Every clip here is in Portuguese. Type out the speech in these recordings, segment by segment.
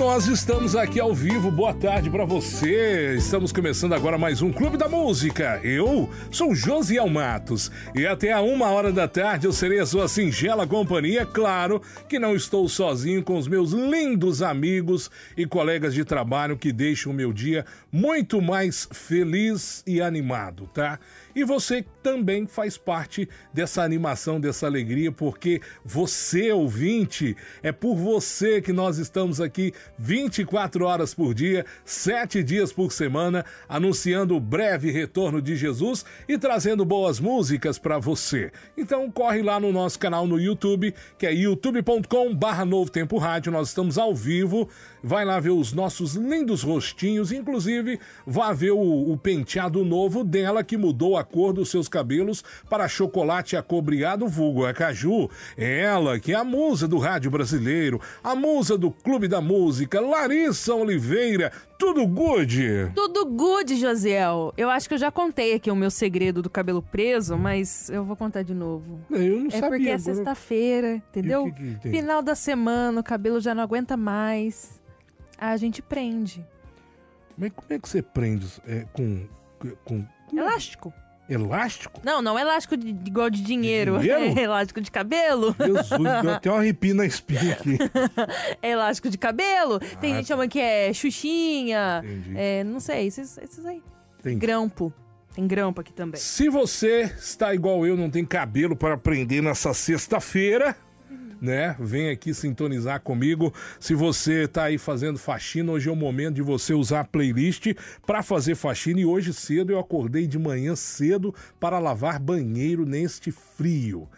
nós estamos aqui ao vivo. Boa tarde pra você. Estamos começando agora mais um Clube da Música. Eu sou Josiel Matos e até a 1h da tarde eu serei a sua singela companhia. Claro que não estou sozinho, com os meus lindos amigos e colegas de trabalho que deixam o meu dia muito mais feliz e animado, tá? E você também faz parte dessa animação, dessa alegria, porque você, ouvinte, é por você que nós estamos aqui 24 horas por dia, 7 dias por semana, anunciando o breve retorno de Jesus e trazendo boas músicas para você. Então corre lá no nosso canal no YouTube, que é youtube.com/Novo Tempo Rádio. Nós estamos ao vivo, vai lá ver os nossos lindos rostinhos, inclusive vá ver o penteado novo dela, que mudou a cor dos seus cabelos para chocolate acobreado, vulgo a caju. Ela que é a musa do rádio brasileiro, a musa do Clube da Música, Larissa Oliveira. Tudo good? Tudo good, Josiel. Eu acho que eu já contei aqui o meu segredo do cabelo preso, mas eu vou contar de novo. Eu não sabia. É porque é agora... sexta-feira, entendeu? Que Final da semana, o cabelo já não aguenta mais. A gente prende. Mas como é que você prende com Elástico. Elástico? Não elástico igual de dinheiro. É elástico de cabelo. Jesus, deu até um arrepio na espinha aqui. É elástico de cabelo. Tem gente que chama que é xuxinha. Entendi. Não sei, esses aí. Entendi. Grampo. Tem grampo aqui também. Se você está igual eu, não tem cabelo para prender nessa sexta-feira, né? Vem aqui sintonizar comigo. Se você tá aí fazendo faxina, hoje é o momento de você usar a playlist para fazer faxina. E hoje cedo eu acordei de manhã cedo para lavar banheiro neste frio.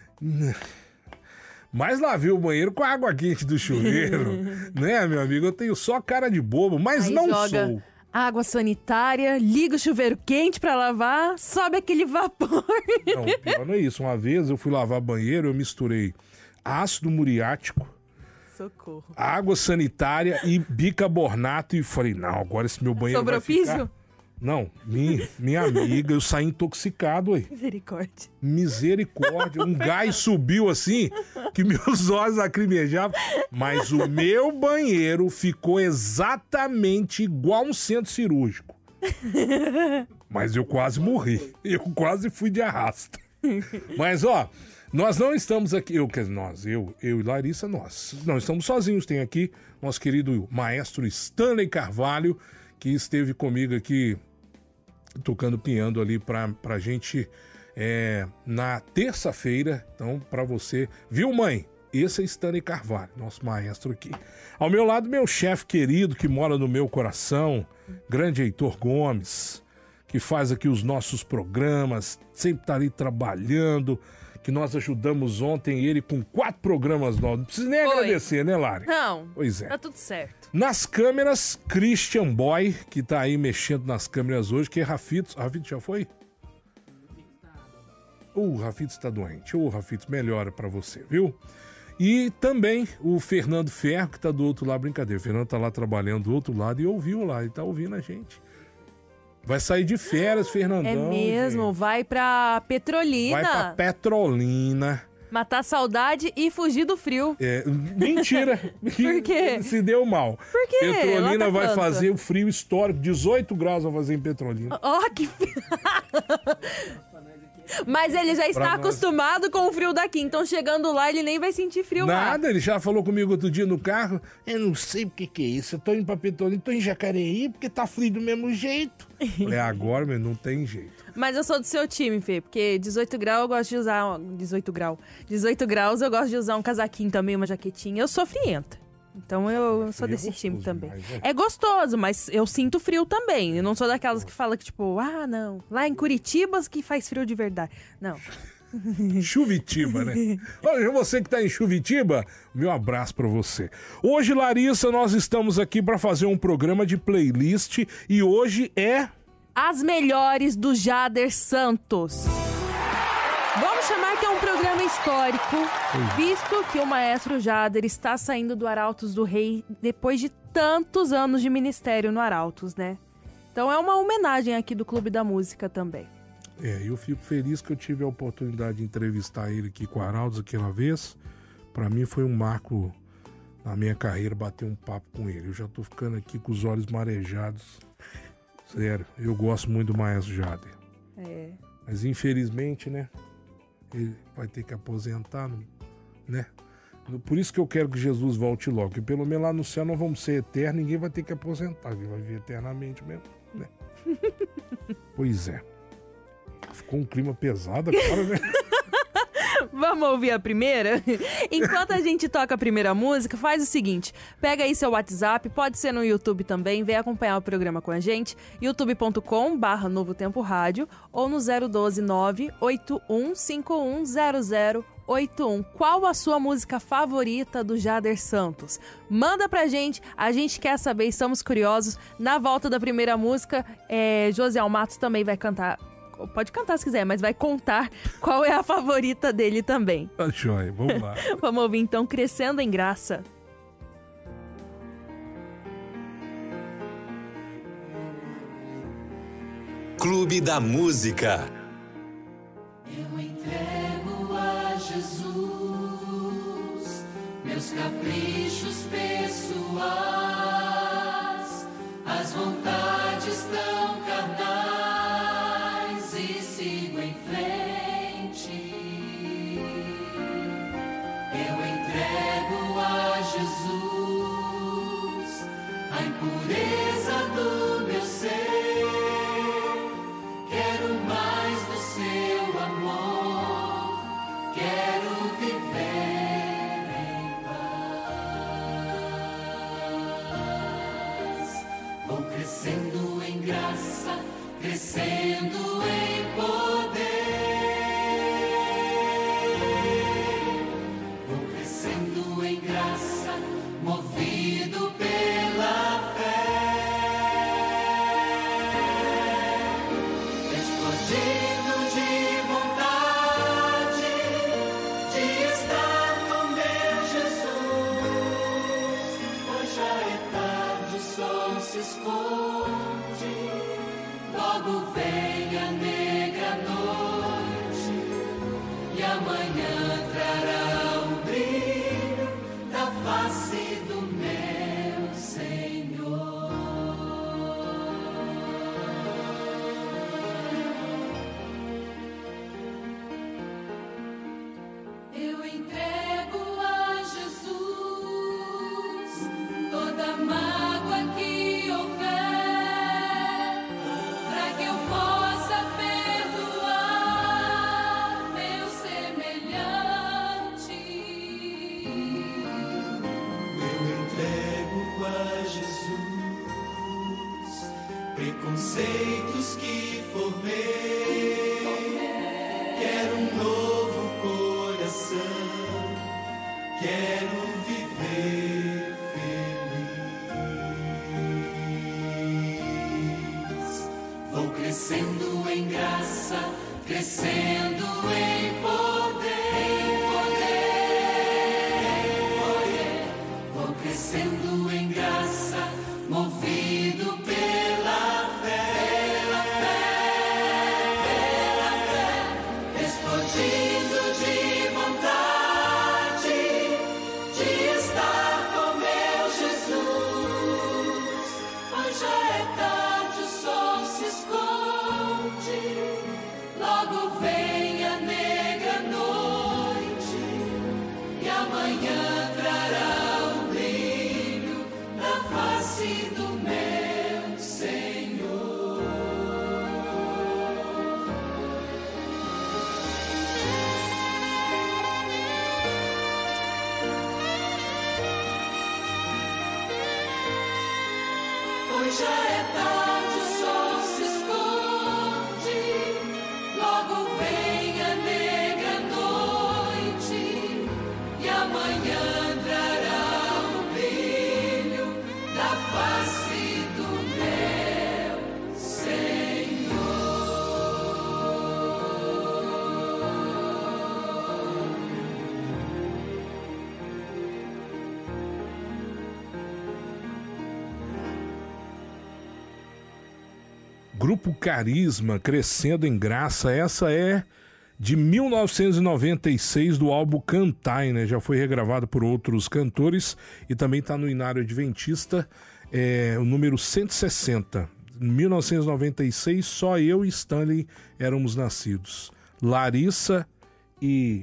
Mas lavei o banheiro com a água quente do chuveiro, né, meu amigo? Eu tenho só cara de bobo, mas aí não joga sou. Água sanitária, liga o chuveiro quente pra lavar, sobe aquele vapor. Não, pior não é isso. Uma vez eu fui lavar banheiro, eu misturei ácido muriático, socorro, água sanitária e bicarbonato e falei, não, agora esse meu banheiro sobrou vai ficar... piso? Não, minha amiga, eu saí intoxicado aí. Misericórdia. Um gás subiu assim, que meus olhos lacrimejavam. Mas o meu banheiro ficou exatamente igual um centro cirúrgico. Mas eu quase morri. Eu quase fui de arrasta. Mas, ó, nós não estamos aqui... Eu e Larissa, nós não estamos sozinhos. Tem aqui nosso querido maestro Stanley Carvalho, que esteve comigo aqui tocando piano ali pra gente na terça-feira. Então, pra você... Viu, mãe? Esse é Stanley Carvalho, nosso maestro aqui. Ao meu lado, meu chefe querido, que mora no meu coração, grande Heitor Gomes, que faz aqui os nossos programas, sempre tá ali trabalhando, que nós ajudamos ontem ele com 4 programas novos. Não precisa nem agradecer, né, Lari? Não, pois é. Tá tudo certo. Nas câmeras, Christian Boy, que tá aí mexendo nas câmeras hoje, que é Rafitos. Rafitos já foi? Rafitos tá doente. Rafitos, melhora pra você, viu? E também o Fernando Ferro, que tá do outro lado. Brincadeira, o Fernando tá lá trabalhando do outro lado e ouviu lá, e tá ouvindo a gente. Vai sair de férias, Fernandão. É mesmo, gente. Vai pra Petrolina. Vai pra Petrolina. Matar a saudade e fugir do frio. Mentira. Por quê? Se deu mal. Por quê? Petrolina vai fazer o frio histórico. 18 graus vai fazer em Petrolina. Que Mas ele já está acostumado com o frio daqui, então chegando lá ele nem vai sentir frio. Nada, ele já falou comigo outro dia no carro. Eu não sei o que é isso, eu tô indo pra Petrolina, tô em Jacareí porque tá frio do mesmo jeito. Agora, meu, não tem jeito. Mas eu sou do seu time, Fê, porque 18 graus eu gosto de usar... 18 graus eu gosto de usar um casaquinho também, uma jaquetinha. Eu sou frienta. Então eu sou desse time também. Demais, é gostoso, mas eu sinto frio também. Eu não sou daquelas que fala que tipo, não, lá em Curitiba que faz frio de verdade. Não. Chuvitiba, né? Olha, você que tá em Chuvitiba, meu abraço pra você. Hoje, Larissa, nós estamos aqui pra fazer um programa de playlist e hoje é... As melhores do Jader Santos. Vamos chamar que é um programa histórico, visto que o maestro Jader está saindo do Arautos do Rei depois de tantos anos de ministério no Arautos, né? Então é uma homenagem aqui do Clube da Música também. Eu fico feliz que eu tive a oportunidade de entrevistar ele aqui com o Arautos aquela vez. Para mim foi um marco na minha carreira, bater um papo com ele. Eu já tô ficando aqui com os olhos marejados. Sério, eu gosto muito do Maestro Jader. Mas infelizmente, né? Ele vai ter que aposentar, né? Por isso que eu quero que Jesus volte logo. Que pelo menos lá no céu nós vamos ser eternos, ninguém vai ter que aposentar, ele vai viver eternamente mesmo, né? Pois é. Ficou um clima pesado agora, né? Vamos ouvir a primeira? Enquanto a gente toca a primeira música, faz o seguinte: pega aí seu WhatsApp, pode ser no YouTube também, vem acompanhar o programa com a gente, youtube.com/Novo Tempo Rádio ou no 012-981510081. Qual a sua música favorita do Jader Santos? Manda pra gente, a gente quer saber, estamos curiosos. Na volta da primeira música, Josiel Matos também vai cantar. Pode cantar se quiser, mas vai contar qual é a favorita dele também. Tá joia, vamos lá. Vamos ouvir então Crescendo em Graça. Clube da Música. Eu entrego a Jesus meus caprichos pessoais, as vontades tão carnais e sigo em frente. Eu entrego a Jesus a impureza do meu ser. Quero mais do seu amor, quero viver em paz. Vou crescendo em graça, crescendo em poder. Vou crescendo em graça, movido pela fé. Explodindo de vontade de estar com meu Jesus. Hoje já é tarde, o sol se esconde, logo vem a negra noite e amanhã trará o brilho da face do meu Senhor. Eu entrego a Jesus toda mágoa que houver, para que eu possa perdoar meu semelhante. Eu entrego a Jesus preconceitos que formei. Quero um novo coração, quero viver feliz. Vou crescendo em graça, crescendo em poder. Vou crescendo em graça, movido pela fé. Explodindo de vontade de estar com meu Jesus. Hoje já é tarde, o sol se esconde, logo vem a negra noite e amanhã trará o brilho da face do meu Senhor. Hoje já é tarde, o sol se esconde, logo vem a negra noite e amanhã trará o brilho da face do meu Senhor. Grupo Carisma, Crescendo em Graça. Essa é de 1996, do álbum Cantai, né? Já foi regravado por outros cantores e também está no Inário Adventista, o número 160. Em 1996, só eu e Stanley éramos nascidos. Larissa e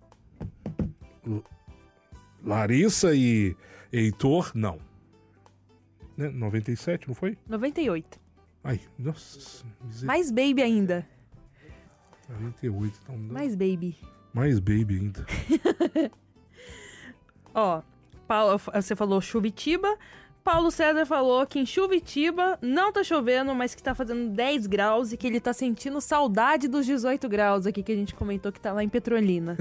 Heitor, não. Né? 97, não foi? 98. Ai, nossa. Mais baby ainda. 98, então. Mais baby. Mais baby ainda. Ó, Paulo, você falou Chuvitiba. Paulo César falou que em Chuvitiba não tá chovendo, mas que tá fazendo 10 graus e que ele tá sentindo saudade dos 18 graus aqui que a gente comentou que tá lá em Petrolina.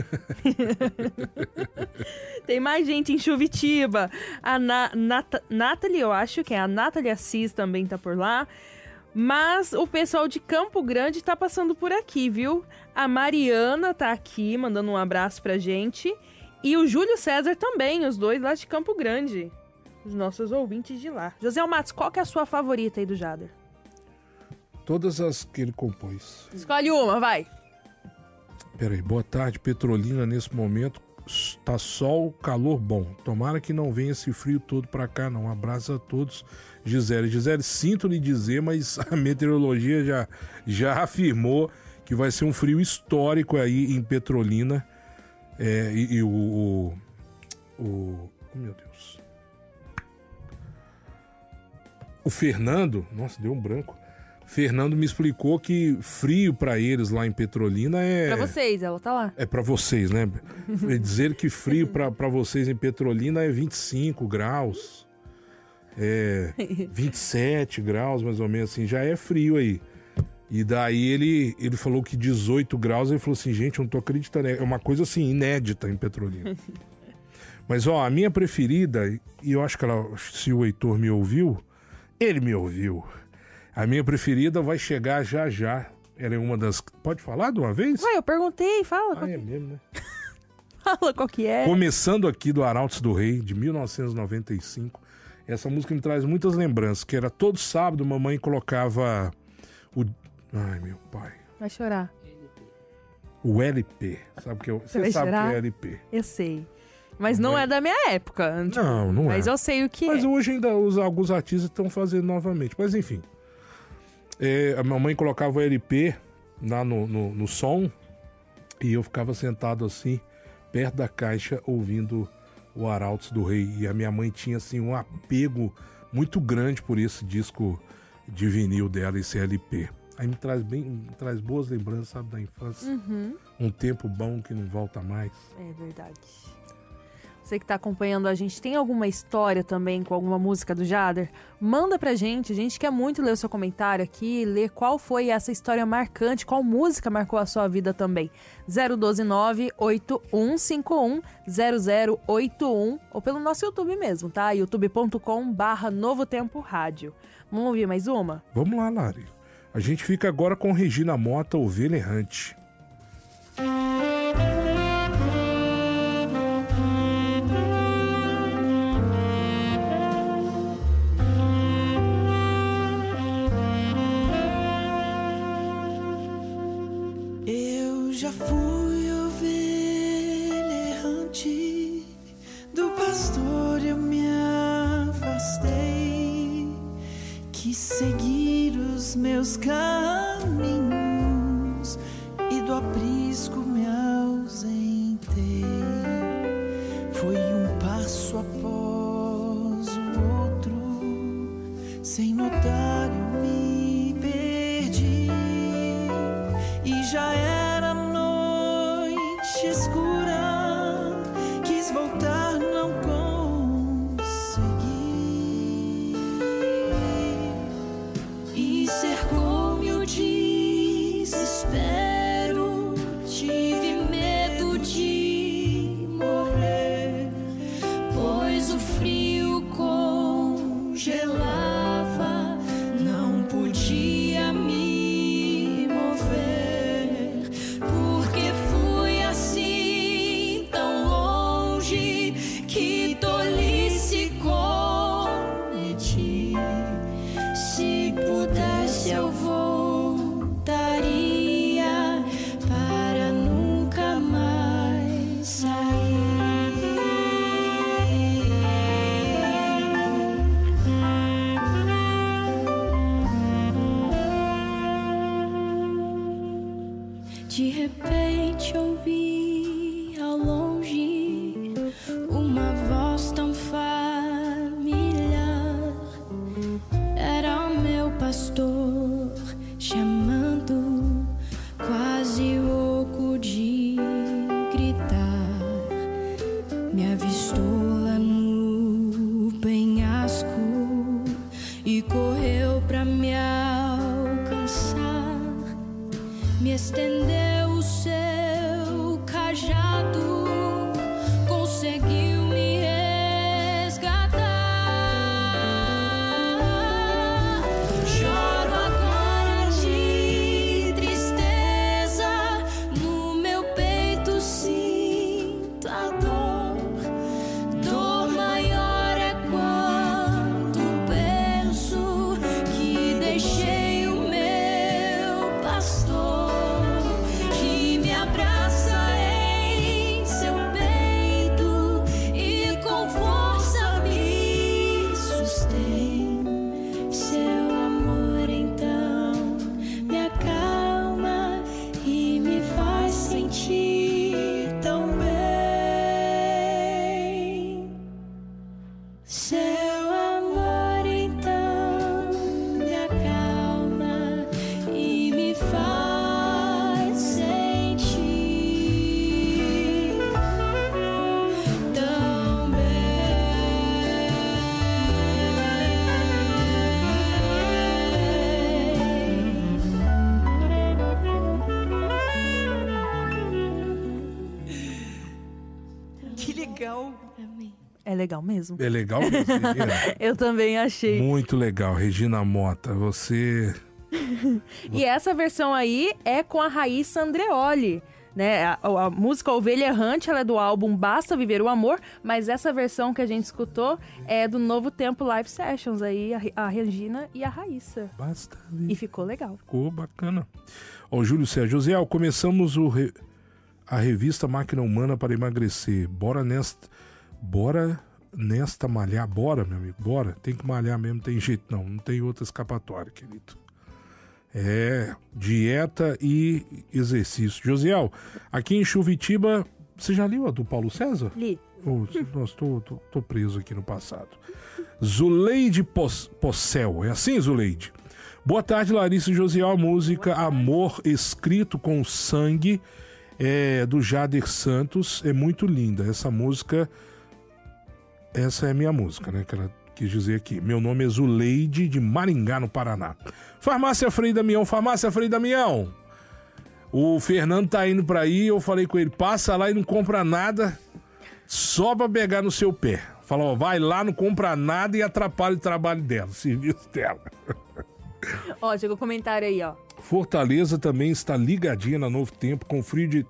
Tem mais gente em Chuvitiba. A Nathalie, eu acho que é a Nathalie Assis também tá por lá. Mas o pessoal de Campo Grande tá passando por aqui, viu? A Mariana tá aqui, mandando um abraço pra gente. E o Júlio César também, os dois lá de Campo Grande. Os nossos ouvintes de lá. José Matos, qual que é a sua favorita aí do Jader? Todas as que ele compôs. Escolhe uma, vai. Peraí, boa tarde, Petrolina. Nesse momento tá sol, calor bom. Tomara que não venha esse frio todo pra cá, não. Um abraço a todos. Gisele, sinto lhe dizer, mas a meteorologia já afirmou que vai ser um frio histórico aí em Petrolina. Oh, meu Deus. O Fernando, nossa, deu um branco. Fernando me explicou que frio pra eles lá em Petrolina é... Pra vocês, ela tá lá. É pra vocês, né? Dizer que frio pra vocês em Petrolina é 25 graus. 27 graus, mais ou menos assim, já é frio aí. E daí ele falou que 18 graus, ele falou assim, gente, eu não tô acreditando, é uma coisa assim, inédita em Petrolina. Mas ó, a minha preferida, e eu acho que se o Heitor me ouviu, ele me ouviu. A minha preferida vai chegar já já. Ela é uma das... Pode falar de uma vez? Ué, eu perguntei, fala. É mesmo, né? Fala qual que é. Começando aqui do Arautos do Rei, de 1995. Essa música me traz muitas lembranças, que era todo sábado, mamãe colocava o... Ai, meu pai. Vai chorar. O LP. Sabe que você sabe o que é LP? Eu sei. Mas não é da minha época. Tipo, não é. Mas eu sei o que Mas hoje ainda alguns artistas estão fazendo novamente. Mas enfim. A mamãe colocava o LP lá no som e eu ficava sentado assim, perto da caixa, ouvindo o Arautos do Rei. E a minha mãe tinha assim um apego muito grande por esse disco de vinil dela, esse LP. Aí me traz boas lembranças, sabe, da infância. Uhum. Um tempo bom que não volta mais. É verdade. Você que tá acompanhando a gente, tem alguma história também com alguma música do Jader? Manda pra gente, a gente quer muito ler o seu comentário aqui, ler qual foi essa história marcante, qual música marcou a sua vida também. 012-98151-0081 ou pelo nosso YouTube mesmo, tá? youtube.com/Novo Tempo Rádio. Vamos ouvir mais uma? Vamos lá, Lari. A gente fica agora com Regina Mota, Ovelha Errante. Eu já fui ovelha errante, do pastor eu me afastei, quis seguir os meus caminhos e do aprisco me ausentei. Foi um passo após o outro, sem notar eu me perdi e já era noite escura, quis voltar, não consegui e cercou-me o desespero, tive medo de morrer, pois o frio congelava, não podia me mover, porque fui assim tão longe, que tolice cometi. Se pudesse eu voltaria De repente ouvi ao longe uma voz tão familiar. Era o meu pastor chamando, quase louco de gritar. Me avistou lá no penhasco e correu pra me alcançar. Me estendeu o seu cajado, conseguiu me resgatar. Choro agora de tristeza, no meu peito sinto a dor. Dor maior é quando penso que deixei o meu pastor. É legal mesmo. É legal mesmo, Regina? Eu também achei. Muito legal, Regina Mota, você... E essa versão aí é com a Raíssa Andreoli, né? A música Ovelha Errante, ela é do álbum Basta Viver o Amor, mas essa versão que a gente escutou é do Novo Tempo Live Sessions, aí a Regina e a Raíssa. Basta viver. E ficou legal. Ficou bacana. Ó, Júlio Sérgio, José, começamos a revista Máquina Humana para Emagrecer. Bora nesta malhar, bora, meu amigo, bora. Tem que malhar mesmo, tem jeito não tem outra escapatória, querido. É dieta e exercício. Josiel, aqui em Chuvitiba, você já leu a do Paulo César? Li. Nossa, tô preso aqui no passado. Zuleide Possel, é assim, Zuleide? Boa tarde, Larissa e Josiel. A música Amor Escrito com Sangue do Jader Santos é muito linda. Essa é minha música, né? Que ela quis dizer aqui. Meu nome é Zuleide, de Maringá, no Paraná. Farmácia Frei Damião. O Fernando tá indo pra aí, eu falei com ele, passa lá e não compra nada, só pra pegar no seu pé. Fala, ó, vai lá, não compra nada e atrapalha o trabalho dela, o serviço dela. Ó, chegou um comentário aí, ó. Fortaleza também está ligadinha na Novo Tempo, com frio de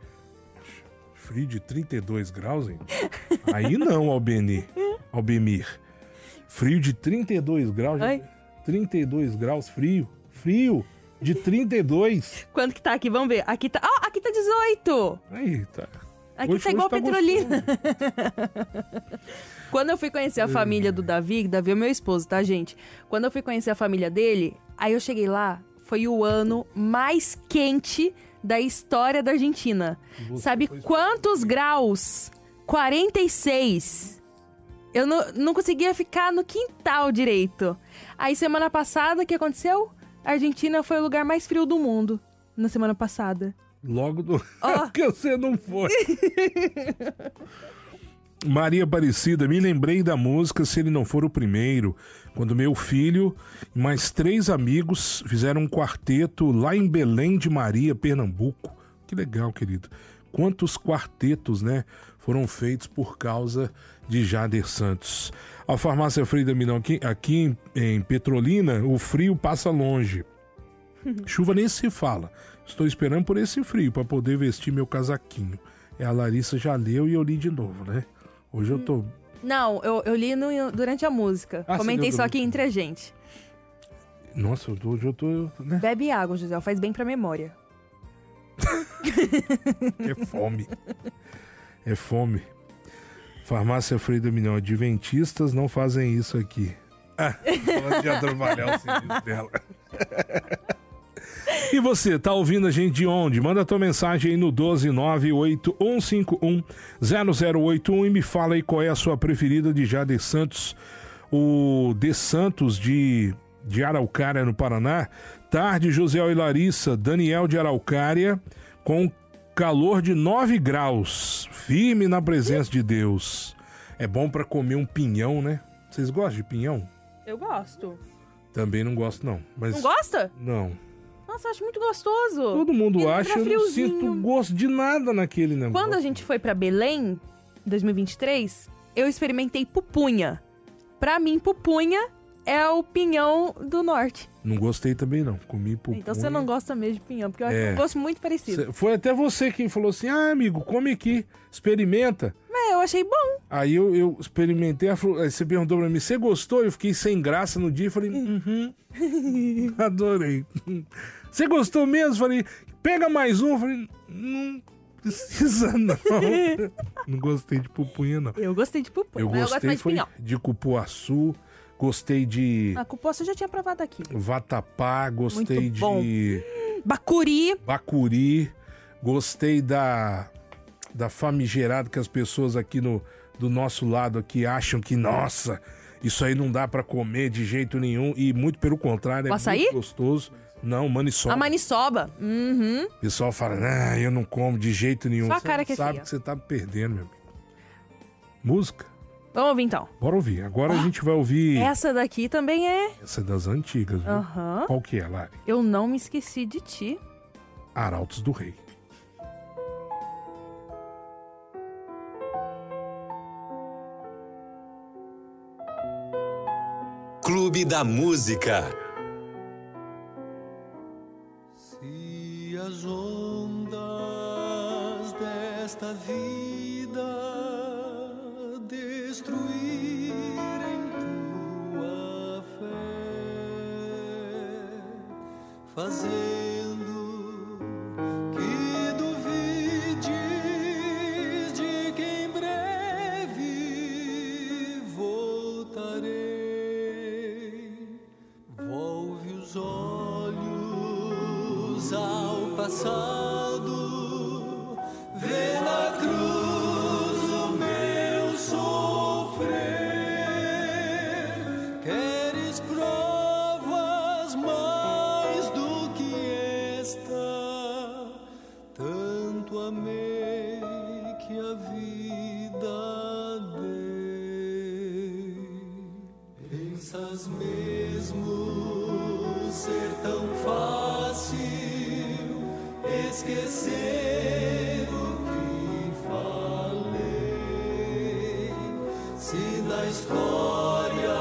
32 graus, hein? Aí não, Albemir. Frio de 32 graus. Oi? 32 graus, frio de 32. Quanto que tá aqui? Vamos ver. Aqui tá 18. Aí, tá. Aqui tá igual Petrolina. Quando eu fui conhecer a família do Davi é meu esposo, tá, gente? Quando eu fui conhecer a família dele, aí eu cheguei lá, foi o ano mais quente da história da Argentina. Sabe quantos graus? 46. Eu não conseguia ficar no quintal direito. Aí, semana passada, o que aconteceu? A Argentina foi o lugar mais frio do mundo na semana passada. Logo do... que você não foi. Maria Aparecida, me lembrei da música Se Ele Não For o Primeiro, quando meu filho e mais 3 amigos fizeram um quarteto lá em Belém de Maria, Pernambuco. Que legal, querido. Quantos quartetos, né, foram feitos por causa de Jader Santos. A farmácia Frei Damião aqui em Petrolina, o frio passa longe. Chuva nem se fala. Estou esperando por esse frio para poder vestir meu casaquinho. A Larissa já leu e eu li de novo, né? Hoje eu tô... Não, eu li durante a música. Comentei só aqui entre a gente. Nossa, hoje eu tô... Né? Bebe água, José, faz bem pra memória. É fome. Farmácia Frei Damião, adventistas não fazem isso aqui. Falando de atrapalhar o serviço dela. E você, tá ouvindo a gente de onde? Manda tua mensagem aí no 12981510081 e me fala aí qual é a sua preferida de Jade Santos. O De Santos de Araucária, no Paraná. Tarde, José e Larissa, Daniel de Araucária, com calor de 9 graus, firme na presença de Deus. É bom pra comer um pinhão, né? Vocês gostam de pinhão? Eu gosto. Também não gosto, não. Mas... Não gosta? Não. Nossa, acho muito gostoso. Todo mundo acha, eu não friozinho. sinto gosto de nada naquele negócio. Quando a gente foi pra Belém, em 2023, eu experimentei pupunha. Pra mim, pupunha é o pinhão do norte. Não gostei também, não. Comi pupunha. Então você não gosta mesmo de pinhão, porque eu acho um gosto muito parecido. Foi até você quem falou assim, amigo, come aqui, experimenta. Mas eu achei bom. Aí eu experimentei, aí você perguntou pra mim, você gostou? Eu fiquei sem graça no dia e falei, adorei. Você gostou mesmo? Falei, pega mais um. Eu falei, não precisa não. Não gostei de pupunha, não. Eu gostei de pupunha, Eu mas eu gosto gostei mais de foi pinhão. de cupuaçu, gostei de A cupuaçu eu já tinha provado aqui. vatapá, gostei Muito bom. de Bacuri. bacuri, gostei da famigerada que as pessoas aqui do nosso lado aqui acham que, nossa, isso aí não dá pra comer de jeito nenhum, e muito pelo contrário, é açaí? muito gostoso. Não, maniçoba. A maniçoba. Uhum. O pessoal fala, eu não como de jeito nenhum. Só a Você cara não que é sabe feia. que você tá perdendo, meu amigo. Música? Vamos ouvir então. Bora ouvir. Agora a gente vai ouvir... Essa daqui também é... Essa é das antigas, viu? Aham. Qual que é, Lari? Eu não me esqueci de ti. Arautos do Rei. Clube da Música. Se as ondas desta vida destruírem tua fé, fazendo que duvides de que em breve voltarei, volve os olhos ao passado, vê na cruz o meu sofrer. Queres provas mais do que esta? Tanto amei que a vida dei. Pensas mesmo ser tão fácil esquecer o que falei? Se na história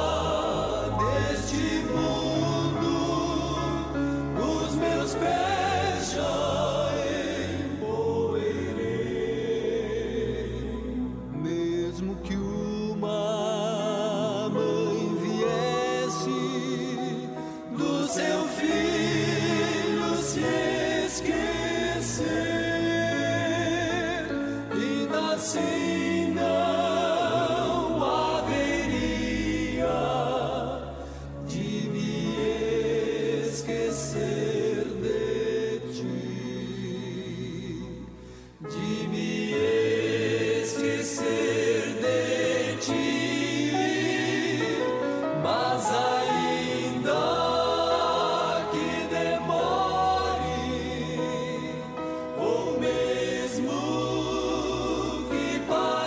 deste mundo os meus pés já empoeirei, mesmo que uma mãe viesse do seu filho se esquecer, ainda assim não haveria de me esquecer de ti, de me esquecer de ti, mas ainda que demore, ou mesmo que pare.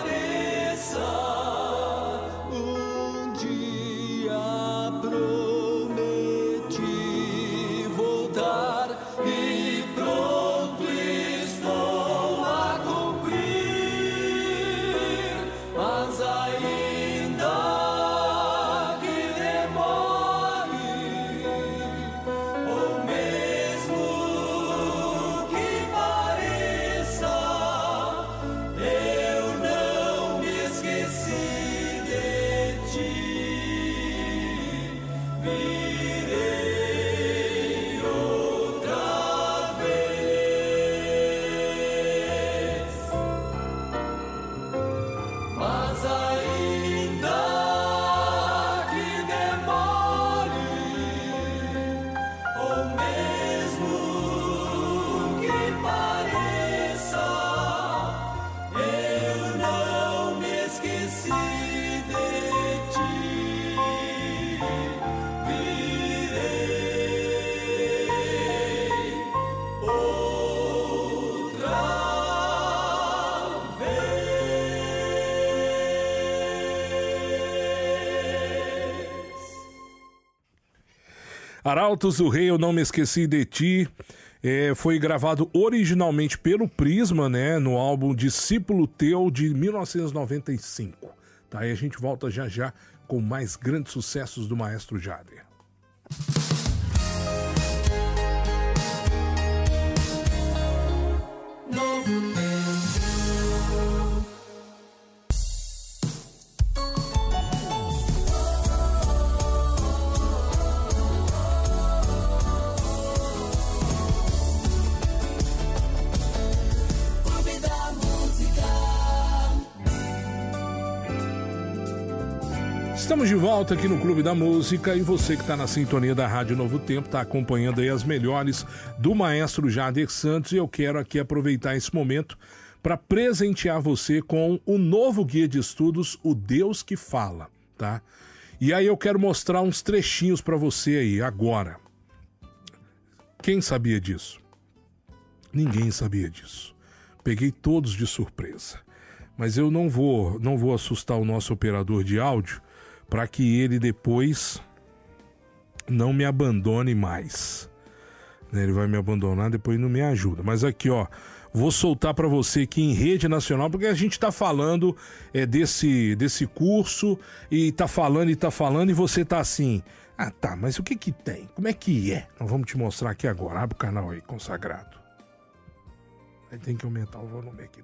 Arautos do Rei, Eu Não Me Esqueci de Ti. Foi gravado originalmente pelo Prisma, né, no álbum Discípulo Teu, de 1995. Tá, aí a gente volta já já com mais grandes sucessos do Maestro Jader. Estamos de volta aqui no Clube da Música e você que está na sintonia da Rádio Novo Tempo está acompanhando aí as melhores do Maestro Jader Santos, e eu quero aqui aproveitar esse momento para presentear você com o novo guia de estudos, O Deus que Fala, tá? E aí eu quero mostrar uns trechinhos para você aí agora. Quem sabia disso? Ninguém sabia disso. Peguei todos de surpresa. Mas eu não vou assustar o nosso operador de áudio, para que ele depois não me abandone mais. Ele vai me abandonar, depois não me ajuda. Mas aqui, ó, vou soltar para você aqui em rede nacional, porque a gente tá falando desse curso, e tá falando, e você tá assim, ah tá, mas o que tem? Como é que é? Nós vamos te mostrar aqui agora. Abre o canal aí, consagrado. Aí tem que aumentar o volume aqui.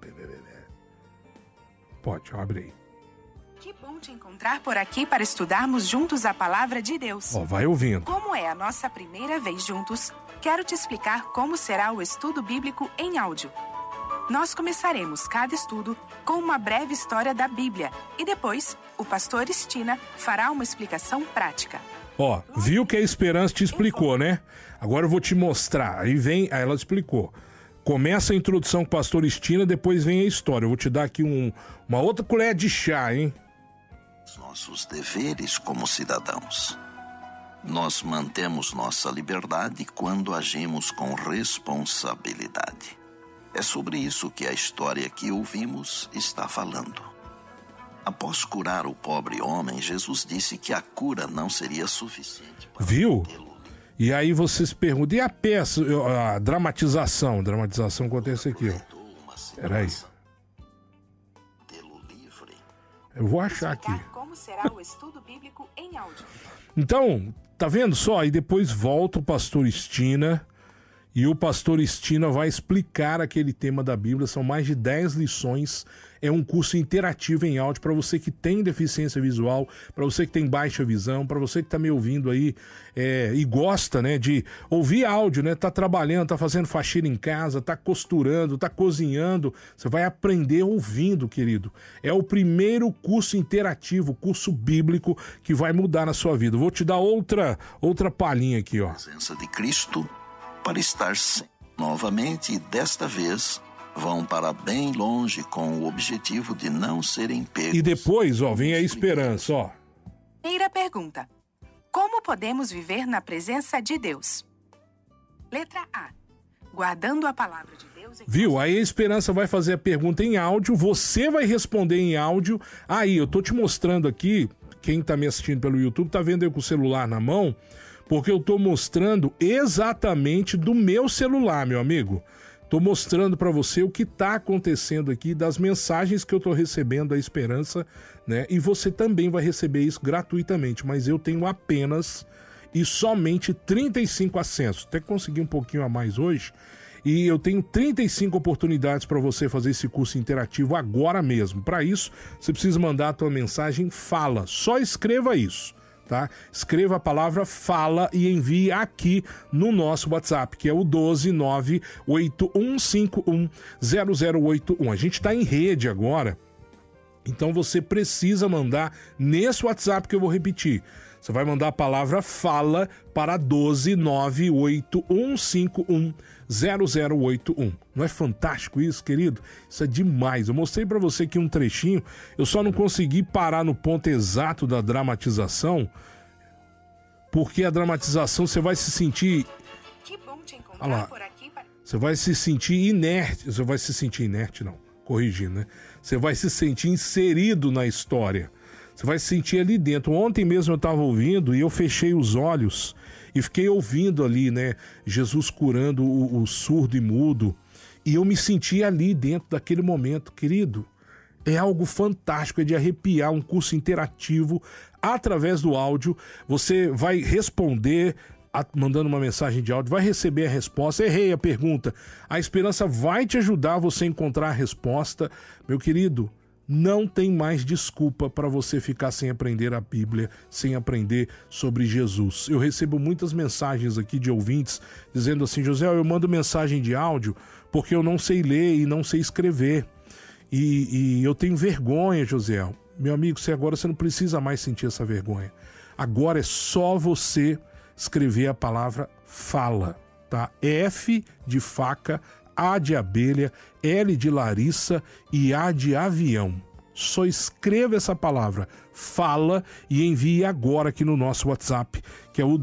Pode, abre aí. Que bom te encontrar por aqui para estudarmos juntos a palavra de Deus. Ó, vai ouvindo. Como é a nossa primeira vez juntos, quero te explicar como será o estudo bíblico em áudio. Nós começaremos cada estudo com uma breve história da Bíblia e depois o pastor Estina fará uma explicação prática. Ó, viu que a Esperança te explicou, né? Agora eu vou te mostrar. Aí ela explicou. Começa a introdução com o pastor Estina, depois vem a história. Eu vou te dar aqui uma outra colher de chá, hein? Nossos deveres como cidadãos. Nós mantemos nossa liberdade quando agimos com responsabilidade. É sobre isso que a história que ouvimos está falando. Após curar o pobre homem, Jesus disse que a cura não seria suficiente. Viu? E aí você se pergunta, e a peça, a dramatização? Dramatização acontece aqui, ó. Peraí. Eu vou achar aqui. Como será o estudo bíblico em áudio. Então, tá vendo só? E depois volta o pastor Estina, e o pastor Estina vai explicar aquele tema da Bíblia. São mais de 10 lições. É um curso interativo em áudio para você que tem deficiência visual, para você que tem baixa visão, para você que tá me ouvindo aí e gosta, né, de ouvir áudio, né? Tá trabalhando, tá fazendo faxina em casa, tá costurando, tá cozinhando. Você vai aprender ouvindo, querido. É o primeiro curso interativo, curso bíblico que vai mudar na sua vida. Vou te dar outra palhinha aqui, ó. A presença de Cristo para estar sempre novamente, e desta vez vão para bem longe com o objetivo de não serem pegos. E depois, ó, vem a esperança, ó. Primeira pergunta. Como podemos viver na presença de Deus? Letra A. Guardando a palavra de Deus em... Viu? Aí a Esperança vai fazer a pergunta em áudio, você vai responder em áudio. Aí, eu tô te mostrando aqui, quem tá me assistindo pelo YouTube tá vendo eu com o celular na mão, porque eu tô mostrando exatamente do meu celular, meu amigo. Tô mostrando para você o que tá acontecendo aqui, das mensagens que eu tô recebendo da Esperança, né? E você também vai receber isso gratuitamente, mas eu tenho apenas e somente 35 acessos. Até consegui um pouquinho a mais hoje. E eu tenho 35 oportunidades para você fazer esse curso interativo agora mesmo. Para isso, você precisa mandar a tua mensagem FALA. Só escreva isso. Tá? Escreva a palavra FALA e envie aqui no nosso WhatsApp, que é o 12981510081. A gente está em rede agora, então você precisa mandar nesse WhatsApp que eu vou repetir. Você vai mandar a palavra FALA para 12981510081. Não é fantástico isso, querido? Isso é demais. Eu mostrei para você aqui um trechinho, eu só não consegui parar no ponto exato da dramatização, porque a dramatização você vai se sentir... Que bom te encontrar por aqui. Você vai se sentir inerte. Você vai se sentir inerte, não. Corrigindo, né? Você vai se sentir inserido na história. Você vai se sentir ali dentro. Ontem mesmo eu estava ouvindo e eu fechei os olhos e fiquei ouvindo ali, né, Jesus curando o surdo e mudo, e eu me senti ali dentro daquele momento, querido. É algo fantástico, é de arrepiar, um curso interativo através do áudio. Você vai responder mandando uma mensagem de áudio, vai receber a resposta. Errei a pergunta. A Esperança vai te ajudar você a encontrar a resposta. Meu querido, não tem mais desculpa para você ficar sem aprender a Bíblia, sem aprender sobre Jesus. Eu recebo muitas mensagens aqui de ouvintes dizendo assim: José, eu mando mensagem de áudio porque eu não sei ler e não sei escrever. E eu tenho vergonha, José. Meu amigo, agora você não precisa mais sentir essa vergonha. Agora é só você escrever a palavra fala, tá? F de faca, A de abelha, L de Larissa e A de avião. Só escreva essa palavra fala e envie agora aqui no nosso WhatsApp, que é o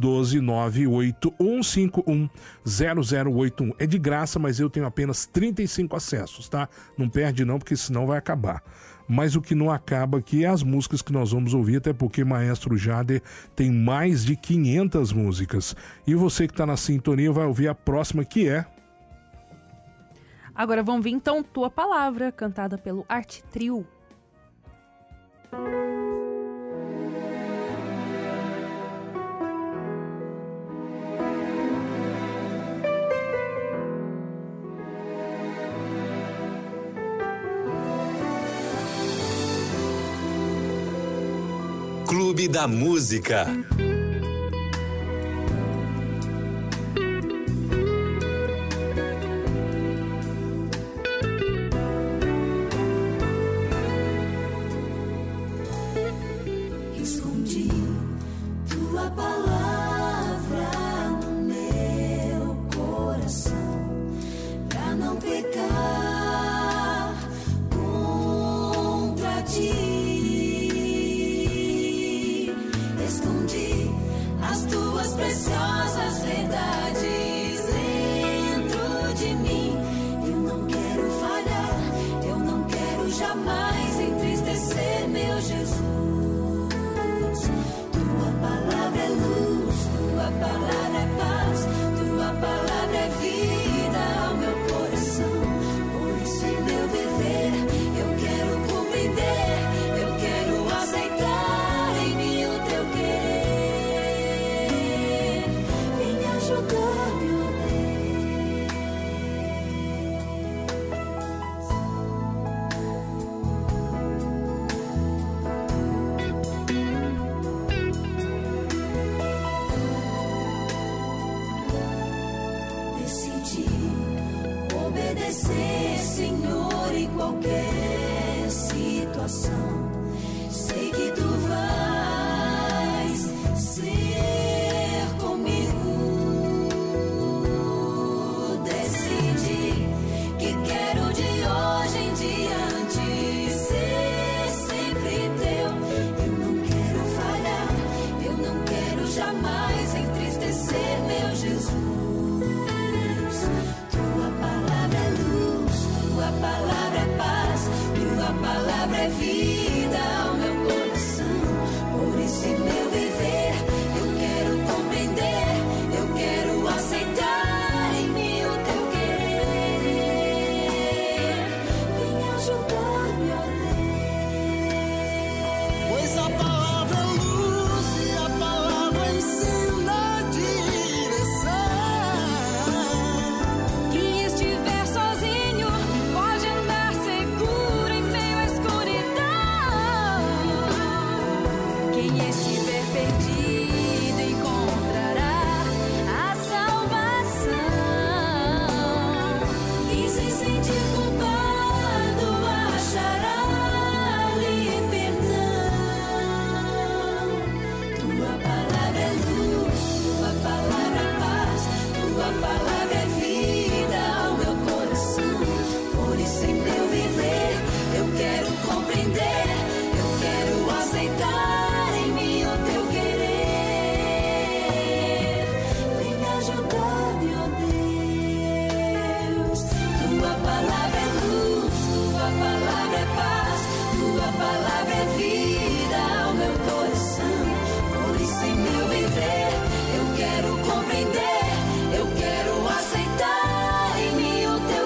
12981510081. É de graça, mas eu tenho apenas 35 acessos, tá? Não perde não, porque senão vai acabar. Mas o que não acaba aqui é as músicas que nós vamos ouvir, até porque Maestro Jader tem mais de 500 músicas. E você que está na sintonia vai ouvir a próxima, que é... Agora vamos vir então Tua Palavra, cantada pelo Arte Trio. Clube da Música. Escondi tua palavra no meu coração, pra não pecar contra ti. Escondi as tuas preciosas verdades dentro de mim. Eu não quero falhar, eu não quero jamais entristecer meu Jesus. Tua palavra é luz, tua palavra é paz, tua palavra é vida ao meu coração. Por isso em meu viver eu quero compreender, eu quero aceitar em mim o teu querer. Vem ajudar-me, ó Decidi obedecer, Senhor, em qualquer situação. Sei que tu vais ser comigo. Decidi que quero de hoje em diante ser sempre teu. Eu não quero falhar, eu não quero jamais entristecer meu Jesus. Tua palavra é luz, tua palavra é paz, tua palavra é vida ao meu coração. Por isso em meu viver eu quero compreender, eu quero aceitar em mim o teu querer. Vem ajudar-me, ó Deus. Pois a palavra é luz e a palavra ensina a direção. Quem estiver sozinho pode andar seguro em meio à escuridão. Quem estiver perdido encontrará a salvação. Quem se sentir culpado achará ali perdão. Tua palavra é luz, tua palavra é paz, tua palavra é vida ao meu coração. Por isso em meu viver eu quero compreender, eu quero aceitar em mim o teu querer. Vem ajudar-me, ó Deus. Tua palavra é luz, tua palavra é paz, tua palavra é vida ao meu coração. Por isso em meu viver eu quero aprender. Eu quero aceitar em mim o teu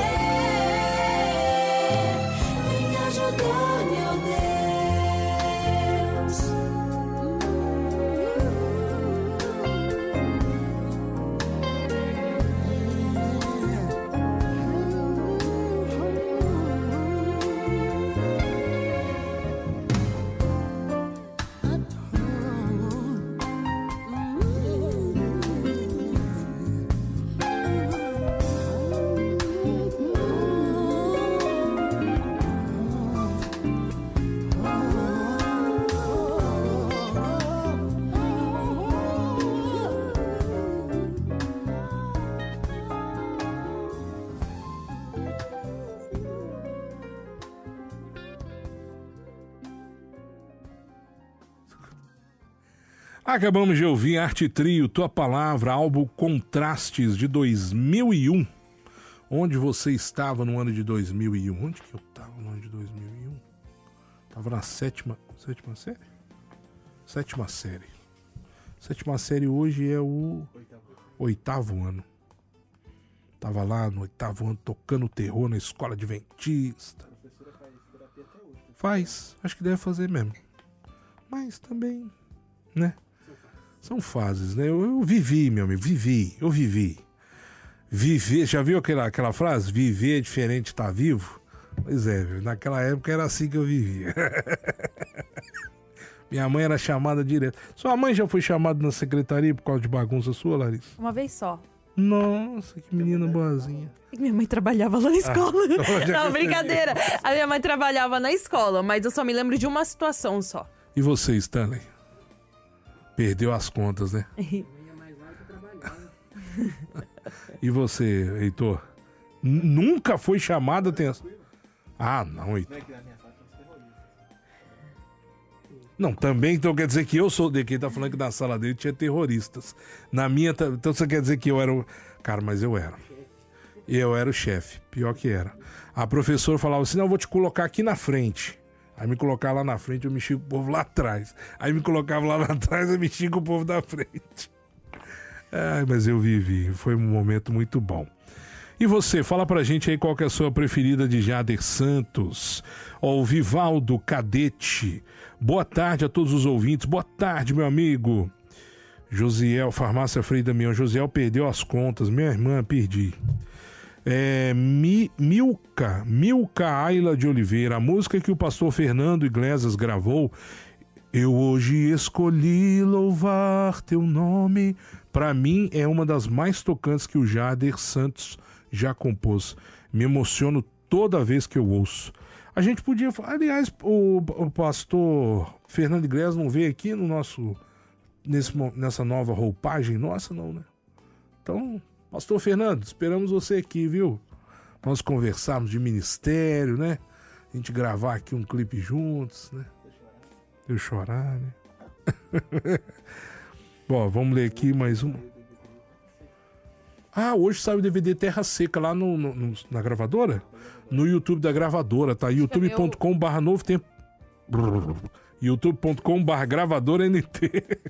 querer. Vem ajudar, meu Deus. Acabamos de ouvir Arte Trio, Tua Palavra, álbum Contrastes de 2001. Onde você estava no ano de 2001? Onde que eu estava no ano de 2001? Estava na sétima série? Sétima série. Sétima série hoje é o oitavo ano. Estava lá no oitavo ano tocando terror na escola adventista. A professora faz terapia até hoje. Faz, acho que deve fazer mesmo. Mas também, né? São fases, né? Eu vivi, meu amigo, eu vivi. Viver, já viu aquela frase? Viver é diferente de estar vivo? Pois é, naquela época era assim que eu vivia. Minha mãe era chamada direto. Sua mãe já foi chamada na secretaria por causa de bagunça sua, Larissa? Uma vez só. Nossa, que menina boazinha. Minha mãe trabalhava lá na escola. Não, brincadeira. A minha mãe trabalhava na escola, mas eu só me lembro de uma situação só. E você, Stanley? Perdeu as contas, né? E você, Heitor? Nunca foi chamado a atenção? Ah, não, Heitor. Não, também, então quer dizer que eu sou de quem tá falando que na sala dele tinha terroristas. Na minha, então você quer dizer que eu era o... Cara, mas eu era. Eu era o chefe, pior que era. A professora falava assim, não, eu vou te colocar aqui na frente. Aí me colocava lá na frente, eu mexia com o povo lá atrás. Aí me colocava lá atrás, eu mexia com o povo da frente. Ai, mas eu vivi, foi um momento muito bom. E você, fala pra gente aí qual que é a sua preferida de Jader Santos. Ó, o Vivaldo Cadete. Boa tarde a todos os ouvintes. Boa tarde, meu amigo. Josiel, Farmácia Frei Damião. Josiel perdeu as contas. Minha irmã, perdi. Milka Ayla de Oliveira, a música que o pastor Fernando Iglesias gravou, Eu Hoje Escolhi Louvar Teu Nome, pra mim é uma das mais tocantes que o Jader Santos já compôs. Me emociono toda vez que eu ouço. A gente podia, aliás, o pastor Fernando Iglesias não veio aqui no nosso, nessa nova roupagem nossa, não, né? Então, pastor Fernando, esperamos você aqui, viu? Nós conversarmos de ministério, né? A gente gravar aqui um clipe juntos, né? Eu chorar, né? Bom, vamos ler aqui mais um. Ah, hoje sai o DVD Terra Seca lá na gravadora? No YouTube da gravadora, tá? youtube.com/novo tempo. youtube.com/gravadora NT.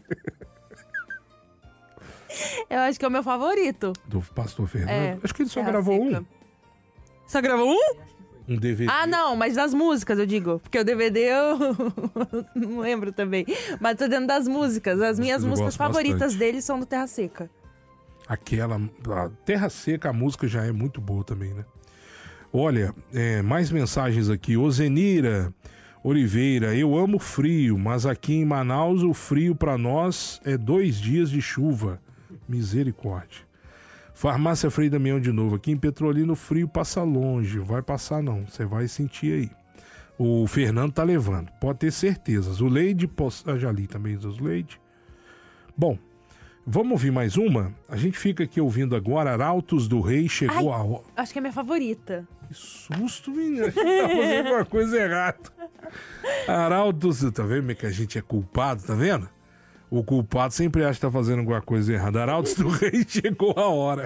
Eu acho que é o meu favorito. Do pastor Fernando? É, acho que ele só Terra gravou Seca. um. Só gravou um? Um DVD. Ah, não, mas das músicas, eu digo. Porque o DVD eu não lembro também. Mas tô dentro das músicas. As minhas eu músicas gosto favoritas bastante. dele são do Terra Seca. Aquela. A Terra Seca, a música já é muito boa também, né? Olha, mais mensagens aqui. Ozenira Oliveira, eu amo frio, mas aqui em Manaus o frio pra nós é 2 dias de chuva. Misericórdia. Farmácia Frei Damião de novo. Aqui em Petrolina o frio passa longe. Vai passar não, você vai sentir aí. O Fernando tá levando, pode ter certeza. Zuleide, já li também Zuleide. Bom, vamos ouvir mais uma? A gente fica aqui ouvindo agora Arautos do Rei, chegou a hora. Acho que é a minha favorita. Que susto, menina. Tá fazendo uma coisa errada. Arautos, tá vendo que a gente é culpado, tá vendo? O culpado sempre acha que tá fazendo alguma coisa errada. Arautos do Rei, chegou a hora.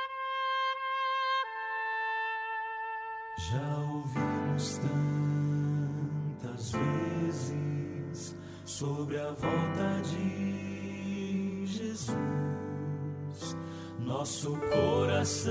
Já ouvimos tanto sobre a volta de Jesus. Nosso coração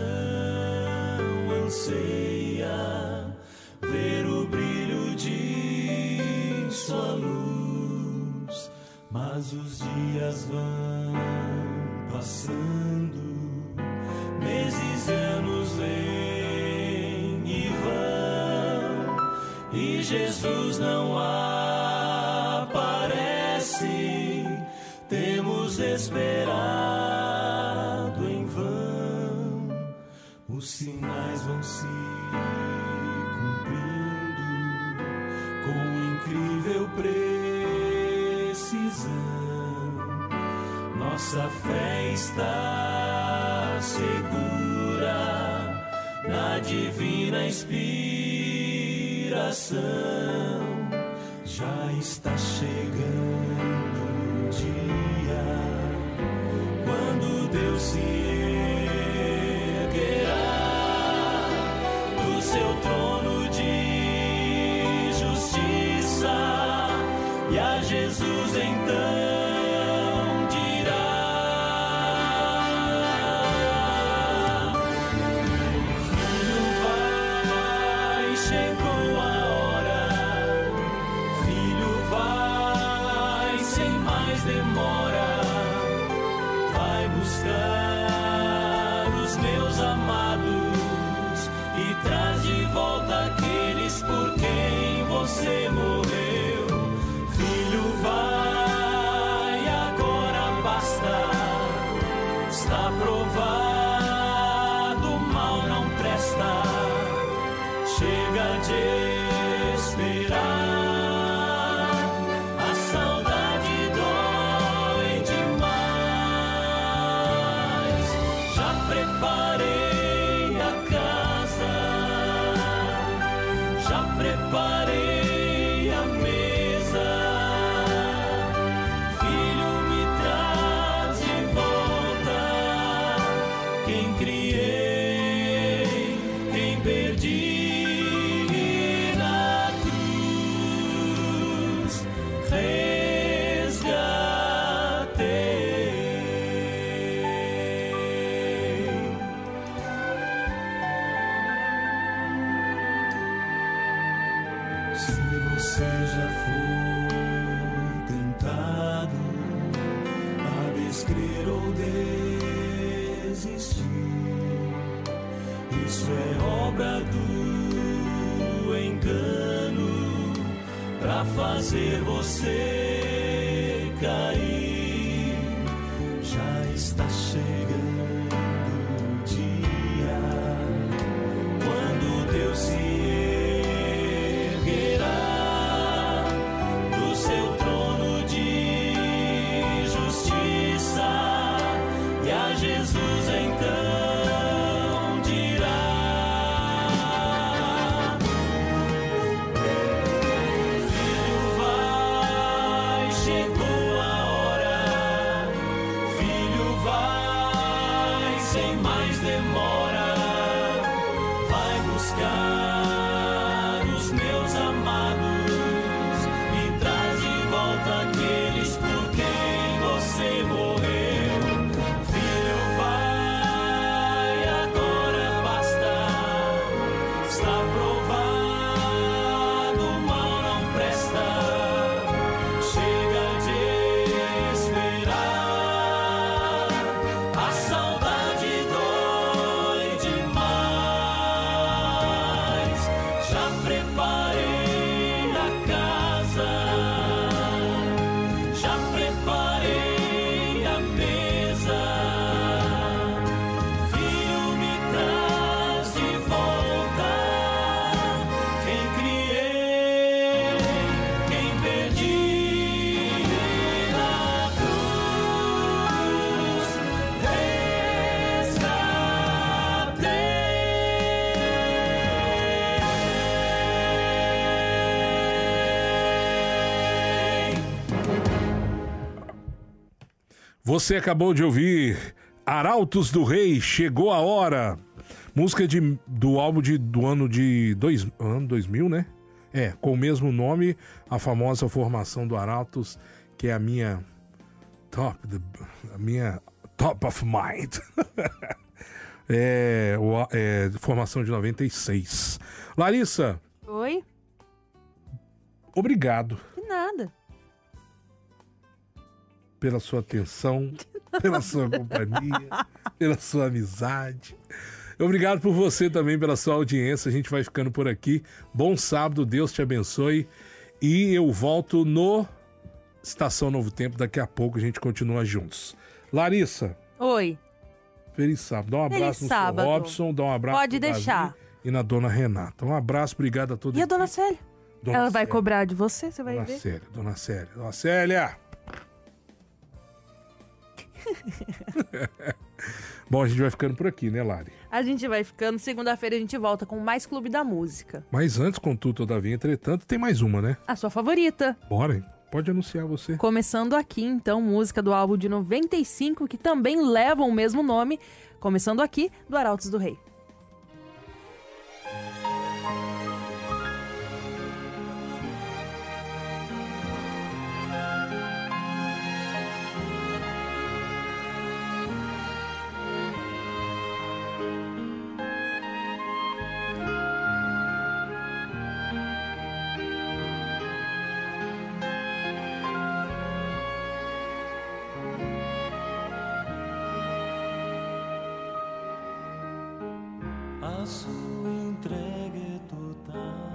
anseia ver o brilho de sua luz, mas os dias vão passando, meses e anos vêm e vão, e Jesus não aparece. Temos esperado em vão, os sinais vão se cumprindo com incrível precisão. Nossa fé está segura na divina inspiração. Já está chegando o dia quando Deus se erguerá do seu trono de justiça, e a Jesus então você morreu, filho, vai, agora basta, está provado, o mal não presta, chega de esperar, a saudade dói demais, já preparei a casa, já preparei fazer você cair. Já está chegando o dia quando Deus se erguerá do seu trono de justiça, e a Jesus então Você acabou de ouvir Arautos do Rei, Chegou a Hora. Música do álbum do ano 2000, né? Com o mesmo nome, a famosa formação do Arautos, que é a minha top of mind. Formação de 96. Larissa. Oi? Obrigado. De nada. Pela sua atenção, pela sua companhia, pela sua amizade. Obrigado por você também, pela sua audiência. A gente vai ficando por aqui. Bom sábado, Deus te abençoe. E eu volto no Estação Novo Tempo. Daqui a pouco a gente continua juntos. Larissa. Oi. Feliz sábado. Dá um abraço no seu Robson. Dá um abraço Pode deixar. Davi e na dona Renata. Um abraço, obrigado a todos. E a dona Célia? Ela vai cobrar de você, você vai ver. Dona Célia. Bom, a gente vai ficando por aqui, né, Lari? A gente vai ficando. Segunda-feira a gente volta com mais Clube da Música. Mas antes, contudo, todavia, entretanto, tem mais uma, né? A sua favorita. Bora, hein? Pode anunciar você. Começando aqui, então, música do álbum de 95, que também leva o mesmo nome. Começando aqui, do Arautos do Rei. A sua entrega é total.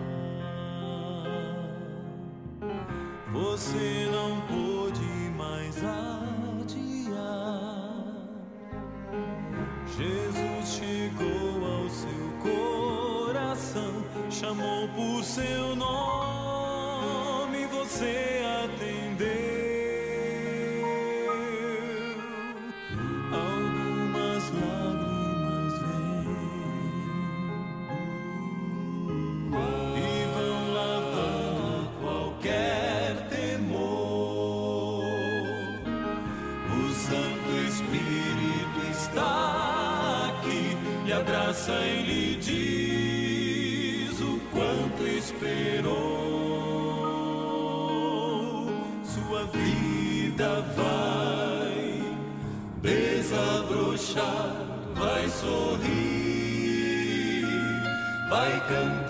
Você não pôde mais adiar. Jesus chegou ao seu coração, chamou por seu nome, você atendeu. Algumas lágrimas e vão lavando qualquer temor. O Santo Espírito está aqui, lhe abraça e lhe diz o quanto esperou. Sua vida vai desabrochar, vai sorrir, vai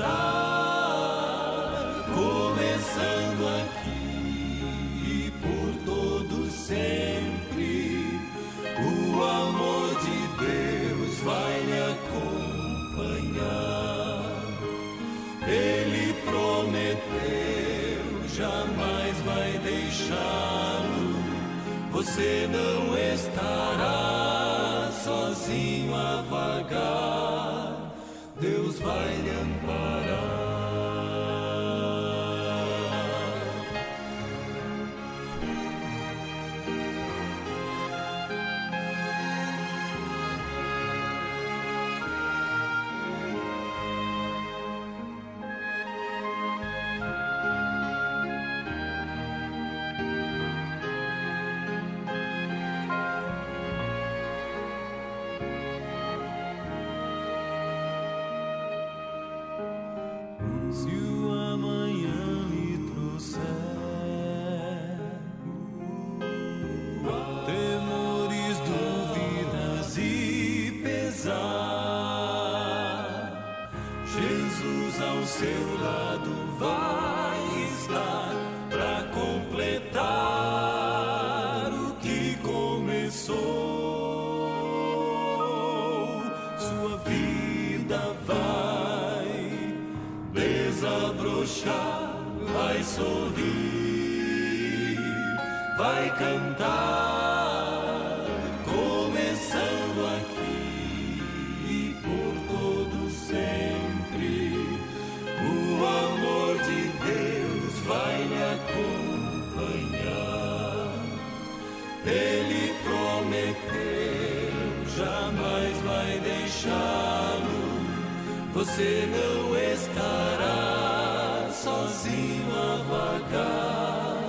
cantar, começando aqui e por todo sempre. O amor de Deus vai lhe acompanhar. Ele prometeu, jamais vai deixá-lo. Você não estará sozinho a vagar. Deus vai lhe amparar. Se o amanhã lhe trouxer temores, dúvidas e pesar, Jesus ao seu lado vai estar para completar o que começou. Sua vida vai desabrochar, vai sorrir, vai cantar, começando aqui e por todo sempre. O amor de Deus vai lhe acompanhar. Ele prometeu, jamais vai deixá-lo. Você não estará sozinho a vagar,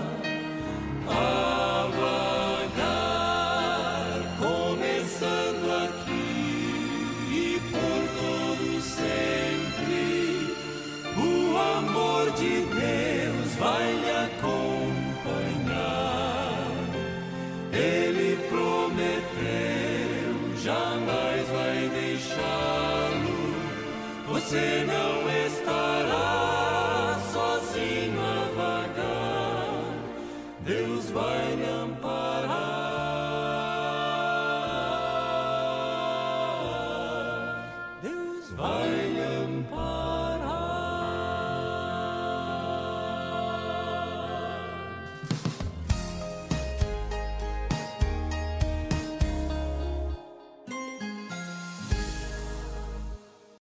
começando aqui e por todo sempre. O amor você não